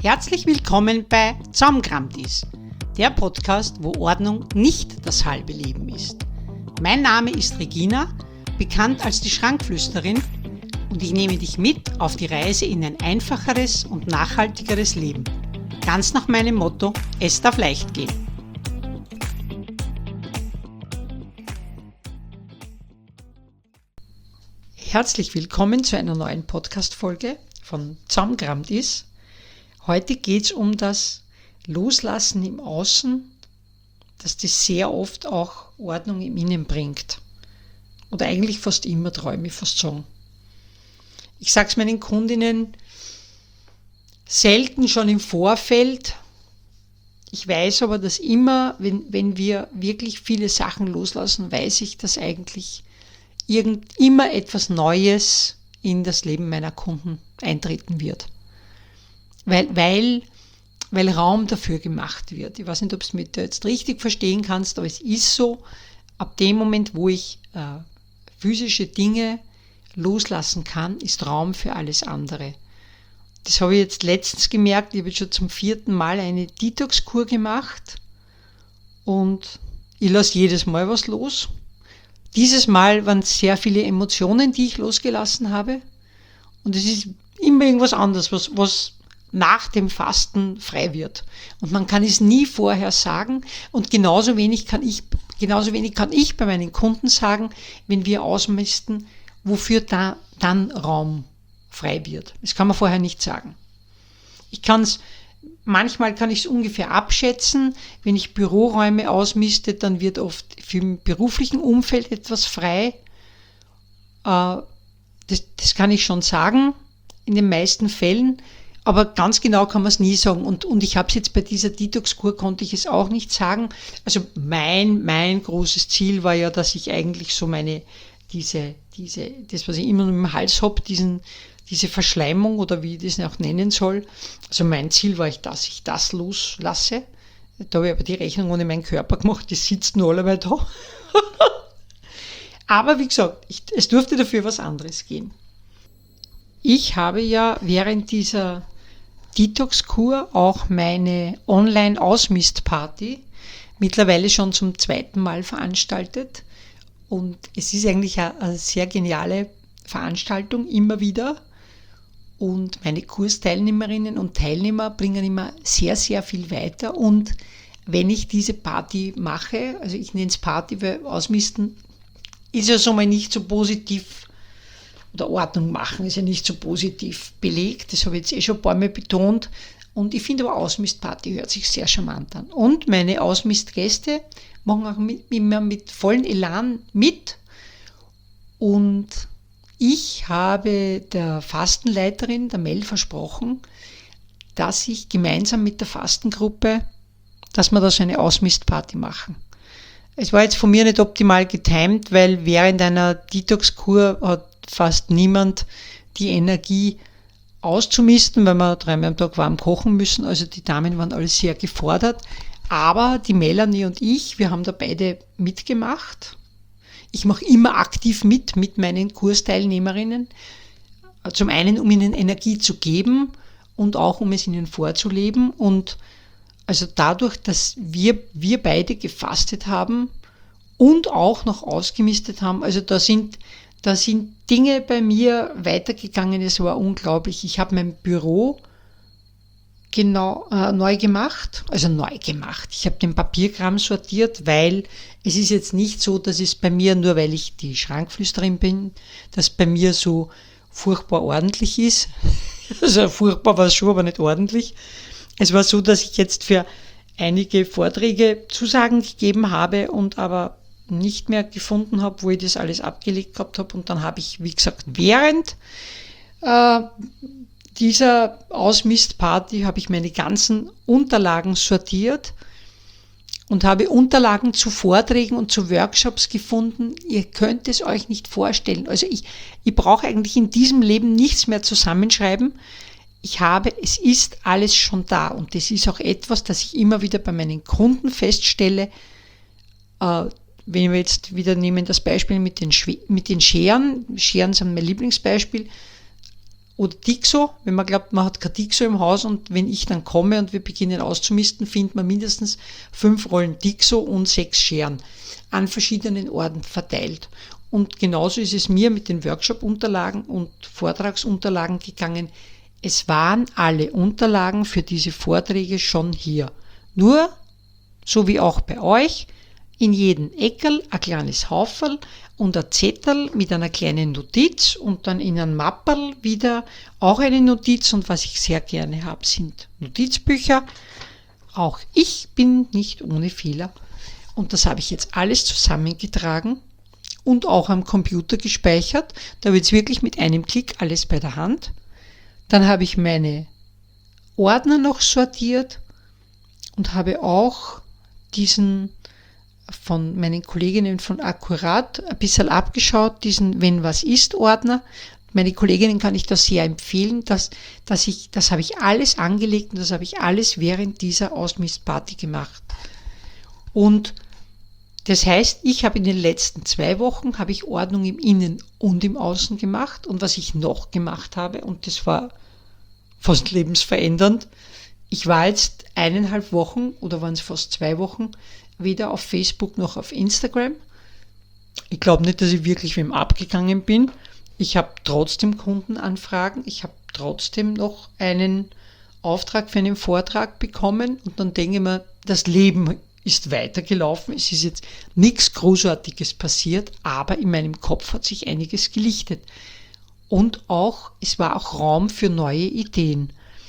Herzlich willkommen bei Zusammengerammt ist, der Podcast, wo Ordnung nicht das halbe Leben ist. Mein Name ist Regina, bekannt als die Schrankflüsterin, und ich nehme dich mit auf die Reise in ein einfacheres und nachhaltigeres Leben. Ganz nach meinem Motto, es darf leicht gehen. Herzlich willkommen zu einer neuen Podcast-Folge von Zusammengerammt ist. Heute geht es um das Loslassen im Außen, dass das sehr oft auch Ordnung im Innen bringt. Oder eigentlich fast immer, träume ich fast sagen. Ich sage es meinen Kundinnen selten schon im Vorfeld. Ich weiß aber, dass immer, wenn wir wirklich viele Sachen loslassen, weiß ich, dass eigentlich immer etwas Neues in das Leben meiner Kunden eintreten wird. Weil Raum dafür gemacht wird. Ich weiß nicht, ob du es mit jetzt richtig verstehen kannst, aber es ist so, ab dem Moment, wo ich physische Dinge loslassen kann, ist Raum für alles andere. Das habe ich jetzt letztens gemerkt. Ich habe jetzt schon zum 4. Mal eine Detox-Kur gemacht und ich lasse jedes Mal was los. Dieses Mal waren es sehr viele Emotionen, die ich losgelassen habe, und es ist immer irgendwas anderes, was nach dem Fasten frei wird. Und man kann es nie vorher sagen, und genauso wenig kann ich bei meinen Kunden sagen, wenn wir ausmisten, wofür dann Raum frei wird. Das kann man vorher nicht sagen. Manchmal kann ich es ungefähr abschätzen. Wenn ich Büroräume ausmiste, dann wird oft für im beruflichen Umfeld etwas frei. Das kann ich schon sagen, in den meisten Fällen. Aber ganz genau kann man es nie sagen. Und ich habe es jetzt bei dieser Detox-Kur, konnte ich es auch nicht sagen. Also mein großes Ziel war ja, dass ich eigentlich so das, was ich immer noch im Hals habe, diese Verschleimung oder wie ich das auch nennen soll. Also mein Ziel war, dass ich das loslasse. Da habe ich aber die Rechnung ohne meinen Körper gemacht, die sitzt nur alle da. Aber wie gesagt, es durfte dafür was anderes gehen. Ich habe ja während dieser Detox-Kur auch meine Online-Ausmistparty mittlerweile schon zum 2. Mal veranstaltet. Und es ist eigentlich eine sehr geniale Veranstaltung, immer wieder. Und meine Kursteilnehmerinnen und Teilnehmer bringen immer sehr, sehr viel weiter. Und wenn ich diese Party mache, also ich nenne es Party, weil Ausmisten ist ja so mal nicht so positiv, oder Ordnung machen ist ja nicht so positiv belegt. Das habe ich jetzt schon ein paar Mal betont. Und ich finde aber Ausmistparty hört sich sehr charmant an. Und meine Ausmistgäste machen auch immer mit vollem Elan mit. Und ich habe der Fastenleiterin, der Mel, versprochen, dass ich gemeinsam mit der Fastengruppe, dass wir da so eine Ausmistparty machen. Es war jetzt von mir nicht optimal getimt, weil während einer Detox-Kur hat fast niemand die Energie auszumisten, weil wir 3-mal am Tag warm kochen müssen. Also die Damen waren alle sehr gefordert. Aber die Melanie und ich, wir haben da beide mitgemacht. Ich mache immer aktiv mit meinen Kursteilnehmerinnen. Zum einen, um ihnen Energie zu geben und auch, um es ihnen vorzuleben. Und also dadurch, dass wir beide gefastet haben und auch noch ausgemistet haben, also da sind Dinge bei mir weitergegangen, es war unglaublich. Ich habe mein Büro neu gemacht. Ich habe den Papierkram sortiert, weil es ist jetzt nicht so, dass es bei mir, nur weil ich die Schrankflüsterin bin, dass bei mir so furchtbar ordentlich ist. Also furchtbar war es schon, aber nicht ordentlich. Es war so, dass ich jetzt für einige Vorträge Zusagen gegeben habe und aber nicht mehr gefunden habe, wo ich das alles abgelegt gehabt habe. Und dann habe ich, wie gesagt, während dieser Ausmistparty habe ich meine ganzen Unterlagen sortiert und habe Unterlagen zu Vorträgen und zu Workshops gefunden. Ihr könnt es euch nicht vorstellen. Also ich brauche eigentlich in diesem Leben nichts mehr zusammenschreiben. Es ist alles schon da, und das ist auch etwas, das ich immer wieder bei meinen Kunden feststelle. Wenn wir jetzt wieder nehmen das Beispiel mit den Scheren. Scheren sind mein Lieblingsbeispiel. Oder Dixo, wenn man glaubt, man hat kein Dixo im Haus und wenn ich dann komme und wir beginnen auszumisten, findet man mindestens 5 Rollen Dixo und 6 Scheren an verschiedenen Orten verteilt. Und genauso ist es mir mit den Workshop-Unterlagen und Vortragsunterlagen gegangen. Es waren alle Unterlagen für diese Vorträge schon hier. Nur, so wie auch bei euch, in jedem Eckerl ein kleines Hauferl und ein Zettel mit einer kleinen Notiz und dann in einem Mapperl wieder auch eine Notiz, und was ich sehr gerne habe, sind Notizbücher. Auch ich bin nicht ohne Fehler und das habe ich jetzt alles zusammengetragen und auch am Computer gespeichert. Da wird es wirklich mit einem Klick alles bei der Hand. Dann habe ich meine Ordner noch sortiert und habe auch diesen von meinen Kolleginnen von Akkurat ein bisschen abgeschaut, diesen Wenn was ist Ordner. Meine Kolleginnen kann ich das sehr empfehlen, das habe ich alles angelegt und das habe ich alles während dieser Ausmistparty gemacht. Und das heißt, ich habe in den letzten 2 Wochen habe ich Ordnung im Innen und im Außen gemacht, und was ich noch gemacht habe, und das war fast lebensverändernd, ich war jetzt 1,5 Wochen oder waren es fast 2 Wochen weder auf Facebook noch auf Instagram. Ich glaube nicht, dass ich wirklich wem abgegangen bin. Ich habe trotzdem Kundenanfragen. Ich habe trotzdem noch einen Auftrag für einen Vortrag bekommen. Und dann denke ich mir, das Leben ist weitergelaufen. Es ist jetzt nichts Großartiges passiert, aber in meinem Kopf hat sich einiges gelichtet. Und auch, es war auch Raum für neue Ideen.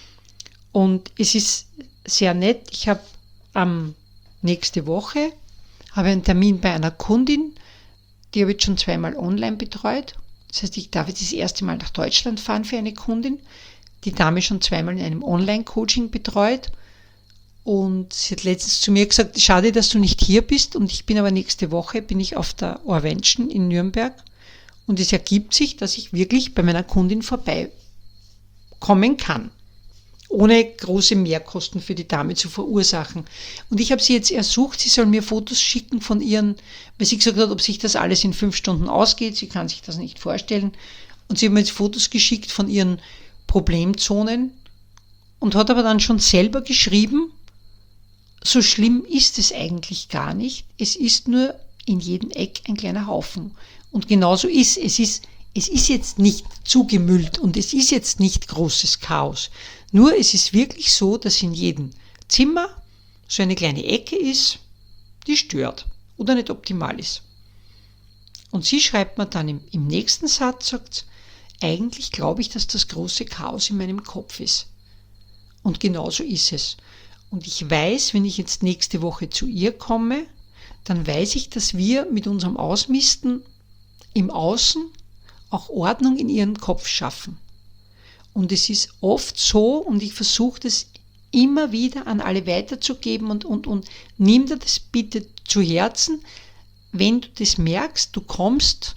Und es ist sehr nett. Ich habe nächste Woche einen Termin bei einer Kundin, die habe ich schon 2-mal online betreut. Das heißt, ich darf jetzt das erste Mal nach Deutschland fahren für eine Kundin. Die Dame schon 2-mal in einem Online-Coaching betreut. Und sie hat letztens zu mir gesagt, schade, dass du nicht hier bist. Und ich bin aber nächste Woche auf der Orvention in Nürnberg. Und es ergibt sich, dass ich wirklich bei meiner Kundin vorbeikommen kann, ohne große Mehrkosten für die Dame zu verursachen. Und ich habe sie jetzt ersucht, sie soll mir Fotos schicken von ihren, weil sie gesagt hat, ob sich das alles in 5 Stunden ausgeht. Sie kann sich das nicht vorstellen. Und sie hat mir jetzt Fotos geschickt von ihren Problemzonen und hat aber dann schon selber geschrieben, so schlimm ist es eigentlich gar nicht. Es ist nur in jedem Eck ein kleiner Haufen. Und genauso ist es. Es ist jetzt nicht zugemüllt und es ist jetzt nicht großes Chaos. Nur es ist wirklich so, dass in jedem Zimmer so eine kleine Ecke ist, die stört oder nicht optimal ist. Und sie schreibt mir dann im nächsten Satz, sagt, eigentlich glaube ich, dass das große Chaos in meinem Kopf ist. Und genauso ist es. Und ich weiß, wenn ich jetzt nächste Woche zu ihr komme, dann weiß ich, dass wir mit unserem Ausmisten im Außen auch Ordnung in ihren Kopf schaffen. Und es ist oft so, und ich versuche das immer wieder an alle weiterzugeben und nimm dir das bitte zu Herzen, wenn du das merkst, du kommst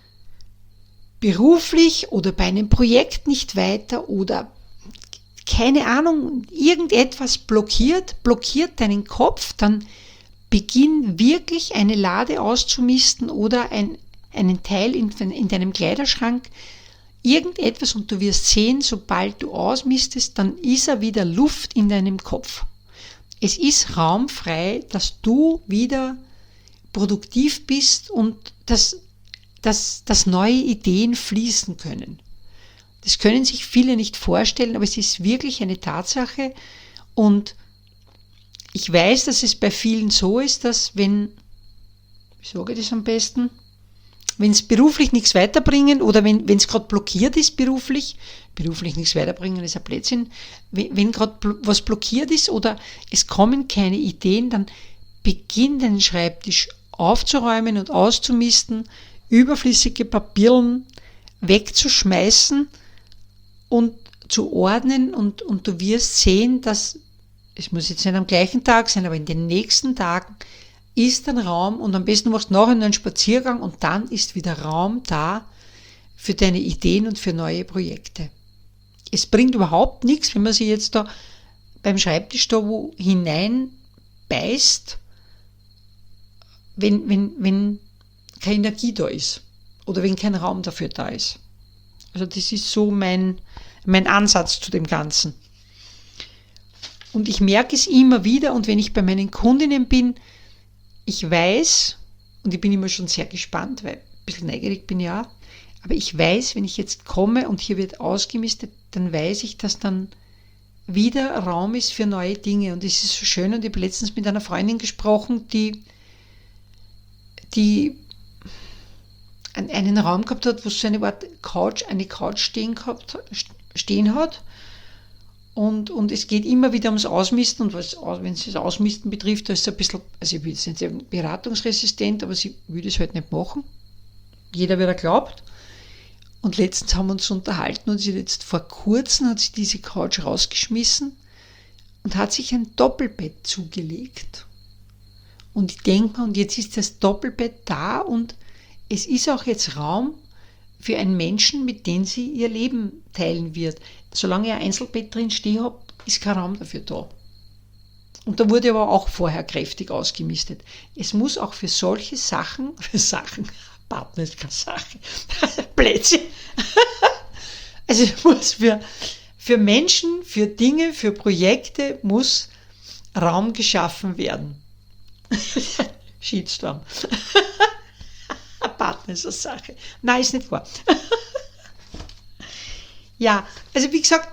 beruflich oder bei einem Projekt nicht weiter oder keine Ahnung, irgendetwas blockiert deinen Kopf, dann beginn wirklich eine Lade auszumisten oder einen Teil in deinem Kleiderschrank, irgendetwas, und du wirst sehen, sobald du ausmistest, dann ist wieder Luft in deinem Kopf. Es ist raumfrei, dass du wieder produktiv bist und dass neue Ideen fließen können. Das können sich viele nicht vorstellen, aber es ist wirklich eine Tatsache, und ich weiß, dass es bei vielen so ist, dass wie sage ich das am besten, wenn es beruflich nichts weiterbringen oder wenn es gerade blockiert ist beruflich nichts weiterbringen ist ein Blödsinn, wenn gerade was blockiert ist oder es kommen keine Ideen, dann beginn den Schreibtisch aufzuräumen und auszumisten, überflüssige Papieren wegzuschmeißen und zu ordnen, und du wirst sehen, dass, es muss jetzt nicht am gleichen Tag sein, aber in den nächsten Tagen ist ein Raum, und am besten machst du nachher einen Spaziergang und dann ist wieder Raum da für deine Ideen und für neue Projekte. Es bringt überhaupt nichts, wenn man sich jetzt da beim Schreibtisch da wo hinein beißt, wenn keine Energie da ist oder wenn kein Raum dafür da ist. Also das ist so mein Ansatz zu dem Ganzen. Und ich merke es immer wieder, und wenn ich bei meinen Kundinnen bin, ich weiß, und ich bin immer schon sehr gespannt, weil ein bisschen neugierig bin ich auch, aber ich weiß, wenn ich jetzt komme und hier wird ausgemistet, dann weiß ich, dass dann wieder Raum ist für neue Dinge. Und es ist so schön, und ich habe letztens mit einer Freundin gesprochen, die einen Raum gehabt hat, wo so eine Couch stehen hat. Und es geht immer wieder ums Ausmisten, und wenn es das Ausmisten betrifft, da ist es ein bisschen, also ich will jetzt nicht beratungsresistent, aber sie will es halt nicht machen. Jeder, wer da glaubt. Und letztens haben wir uns unterhalten, und sie jetzt vor kurzem hat sie diese Couch rausgeschmissen und hat sich ein Doppelbett zugelegt. Und ich denke mir, und jetzt ist das Doppelbett da, und es ist auch jetzt Raum für einen Menschen, mit dem sie ihr Leben teilen wird. Solange ich ein Einzelbett drin stehen habe, ist kein Raum dafür da. Und da wurde aber auch vorher kräftig ausgemistet. Es muss auch für solche Sachen, Partner ist keine Sache, Plätze, also es muss für Menschen, für Dinge, für Projekte muss Raum geschaffen werden. Shitstorm. Partner ist eine Sache. Nein, ist nicht wahr. Ja, also wie gesagt,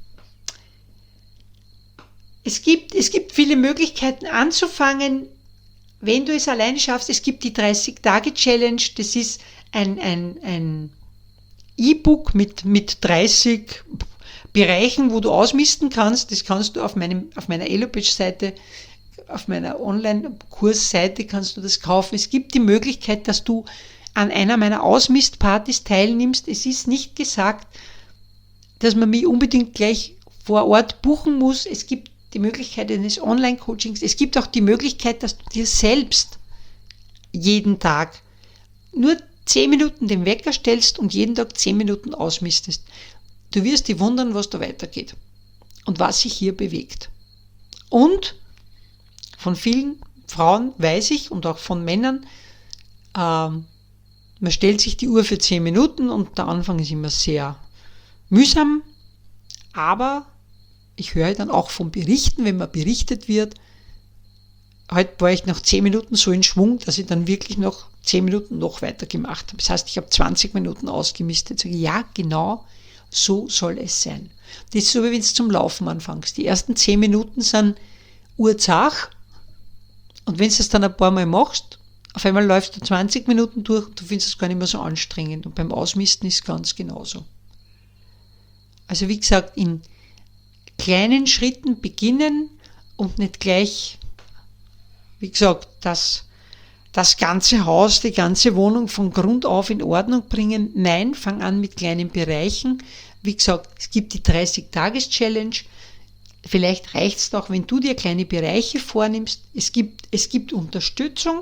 es gibt viele Möglichkeiten anzufangen, wenn du es alleine schaffst. Es gibt die 30-Tage-Challenge, das ist ein E-Book mit 30 Bereichen, wo du ausmisten kannst. Das kannst du auf meiner Elopage-Seite, auf meiner Online-Kursseite kannst du das kaufen. Es gibt die Möglichkeit, dass du an einer meiner Ausmistpartys teilnimmst. Es ist nicht gesagt, dass man mich unbedingt gleich vor Ort buchen muss. Es gibt die Möglichkeit eines Online-Coachings. Es gibt auch die Möglichkeit, dass du dir selbst jeden Tag nur 10 Minuten den Wecker stellst und jeden Tag 10 Minuten ausmistest. Du wirst dich wundern, was da weitergeht und was sich hier bewegt. Und von vielen Frauen weiß ich, und auch von Männern, man stellt sich die Uhr für 10 Minuten und der Anfang ist immer sehr mühsam, aber ich höre dann auch von Berichten, wenn man berichtet wird, heute war ich nach 10 Minuten so in Schwung, dass ich dann wirklich noch 10 Minuten noch weiter gemacht habe. Das heißt, ich habe 20 Minuten ausgemistet. Sage, ja, genau, so soll es sein. Das ist so, wie wenn du zum Laufen anfängst. Die ersten 10 Minuten sind urzach, und wenn du es dann ein paar Mal machst, auf einmal läufst du 20 Minuten durch und du findest es gar nicht mehr so anstrengend. Und beim Ausmisten ist es ganz genauso. Also wie gesagt, in kleinen Schritten beginnen und nicht gleich, wie gesagt, das ganze Haus, die ganze Wohnung von Grund auf in Ordnung bringen. Nein, fang an mit kleinen Bereichen. Wie gesagt, es gibt die 30-Tages-Challenge. Vielleicht reicht es auch, wenn du dir kleine Bereiche vornimmst. Es gibt Unterstützung.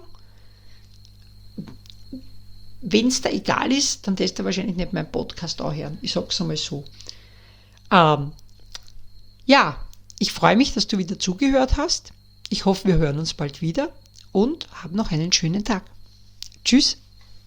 Wenn es da egal ist, dann darfst du wahrscheinlich nicht meinen Podcast auch hören. Ich sage es einmal so. Ja, ich freue mich, dass du wieder zugehört hast. Ich hoffe, wir hören uns bald wieder und hab noch einen schönen Tag. Tschüss.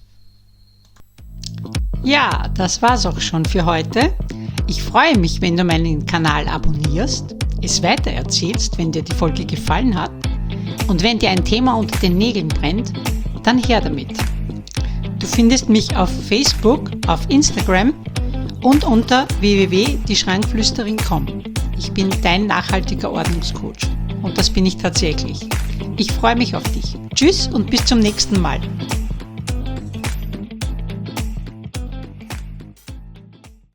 Ja, das war's auch schon für heute. Ich freue mich, wenn du meinen Kanal abonnierst, es weitererzählst, wenn dir die Folge gefallen hat, und wenn dir ein Thema unter den Nägeln brennt, dann her damit. Du findest mich auf Facebook, auf Instagram und unter www.dieschrankflüsterin.com. Ich bin dein nachhaltiger Ordnungscoach, und das bin ich tatsächlich. Ich freue mich auf dich. Tschüss und bis zum nächsten Mal.